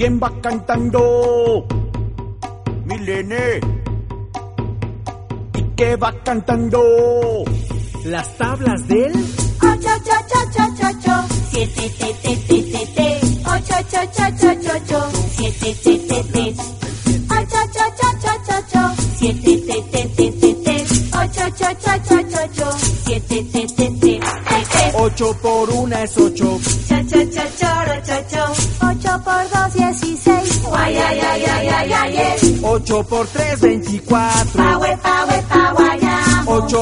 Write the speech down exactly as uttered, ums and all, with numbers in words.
¿Quién va cantando? Milene. ¿Y qué va cantando? Las tablas del ocho, ocho, ocho, ocho, ocho, siete, te, te, te, te, te, ocho, ocho, ocho, ocho, ocho, siete, te, te, te, ocho, ocho, ocho, ocho, ocho, siete, te, te, te, te, te, ocho, ocho, ocho, ocho, ocho, siete, te, te, te, te, te. Ocho por una es ocho. Cha, cha, cha, choro, cho, cho. Ocho por dos, dieciséis. Guay, ay, ay, ay, ay, ay, ay. Ocho por tres, veinticuatro. Pa, we, pa, we, pa, guayamo. Ocho